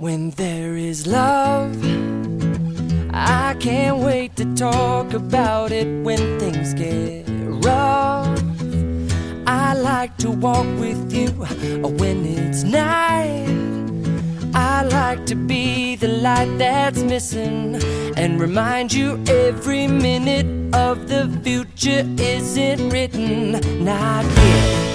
When there is love, I can't wait to talk about it when things get rough. I like to walk with you when it's night. I like to be the light that's missing and remind you every minute of the future isn't written, not yet.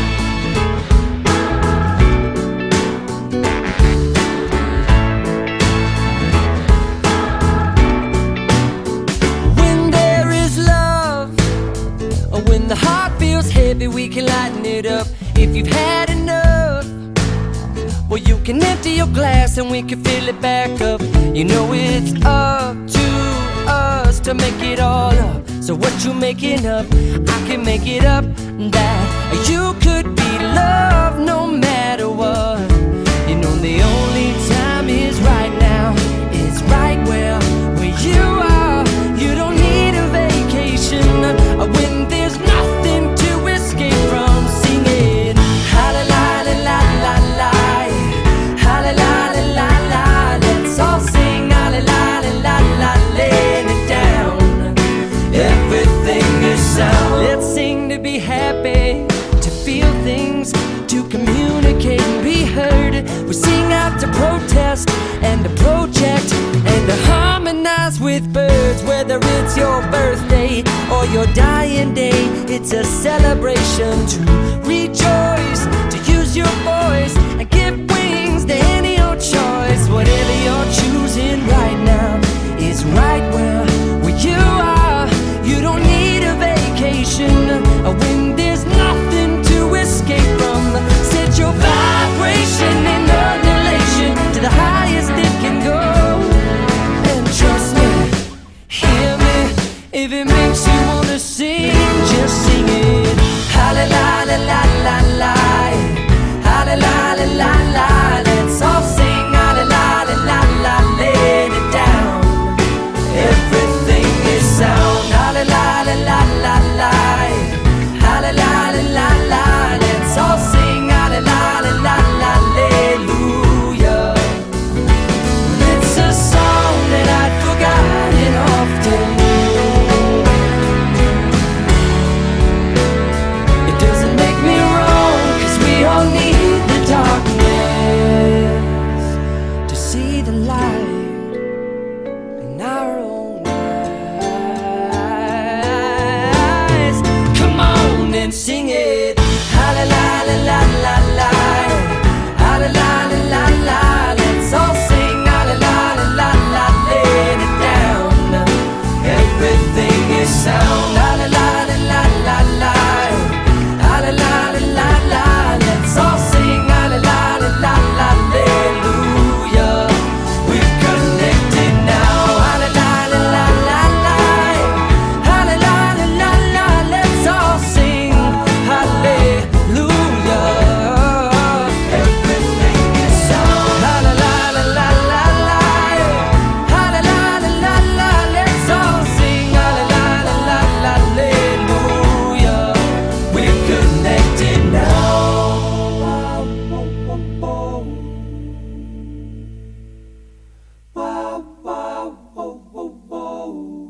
When the heart feels heavy, we can lighten it up. If you've had enough, well, you can empty your glass and we can fill it back up. You know it's up to us to make it all up. So what you making up, I can make it up. That you could be loved no matter what. You know the only time is right now. It's right where you are. You don't need a vacation when there's nothing to escape from. Singing ha la la la la la la, ha la la la la la. Let's all sing ha la la la la la, laying it down. Everything is sound. Let's sing to be happy, to feel things, to communicate and be heard. We sing out to protest and to project and to harmonize with birds. Whether it's your birthday or your dying day, it's a celebration to rejoice, to use your voice and give wings to any old choice. Whatever you're choosing right now is right where you are. You don't need a vacation when there's nothing to escape from. Set your vibration in undulation to the highest it can go. And trust me, hear me, if it makes you wanna sing, just sing it. Ha la la la la la la, ha la la la la la. Let's all sing ha la la la la la, laying it down. Everything is sound. Ha la la la la la la, ha la la la la la. Let's all sing ha la la la la la, hallelujah. It's a song that I'd forgotten often. It doesn't make me wrong, 'cause we all need the darkness to see the light in our own eyes. Come on and sing it. Ha la la la la la la, ha la la la la la. Let's all sing ha la la la la la, laying it down. Everything is sound. Ha la la la la la la, ha la la la la la. Let's all sing ha la la la la la, hallelujah. We're connected now. Ha la la la la la la, ha la la la la la. Let's all sing hallelujah. Everything is sound. Ha la la la la la la, ha la la la la la. Let's all sing ha la la la la la, hallelujah. We're connected now. Wow, wow, wow, wow, wow.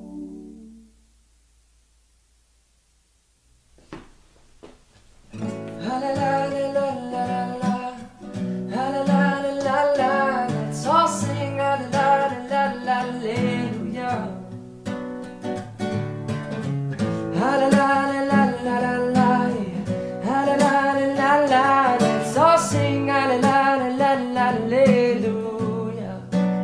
Ha la la la la la la, ha la la la la la. Let's all sing ha la la la la la, hallelujah. Ha la la la la la la la, ha la la la la la. Let's all sing ha la la la la la, hallelujah.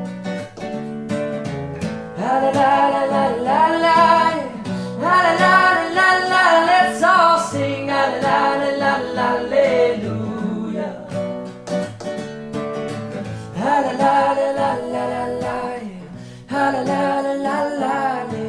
Ha la la la la la la, ha la la la la la. Let's all sing ha la la la la la, hallelujah. Ha la la la la la la, ha la la la la la.